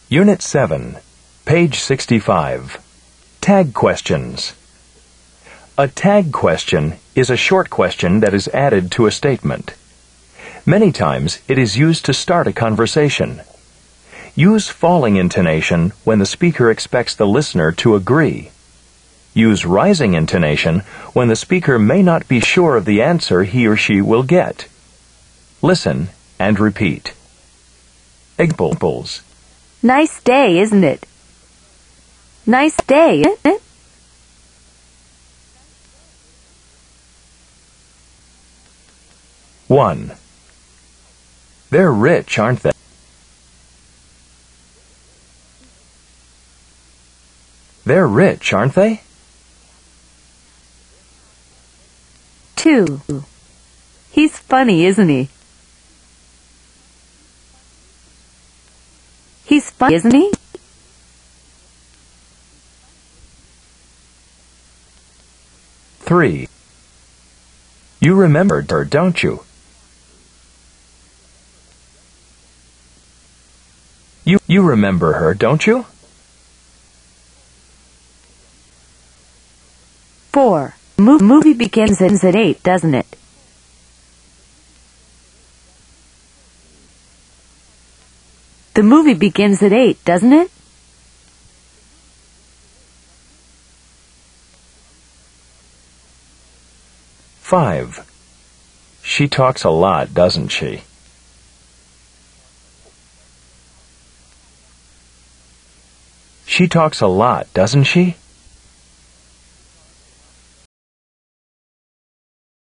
Unit 7, page 65. Tag questions. A tag question is a short question that is added to a statement. Many times it is used to start a conversation. Use falling intonation when the speaker expects the listener to agree. Use rising intonation when the speaker may not be sure of the answer he or she will get. Listen and repeat. Examples. Nice day, isn't it? Nice day, isn't it? One. They're rich, aren't they? They're rich, aren't they? 2. He's funny, isn't he? He's funny, isn't he? 3. You remembered her, don't you? You remember her, don't you? 4. Movie begins at 8, doesn't it? The movie begins at 8, doesn't it? 5. She talks a lot, doesn't she? She talks a lot, doesn't she?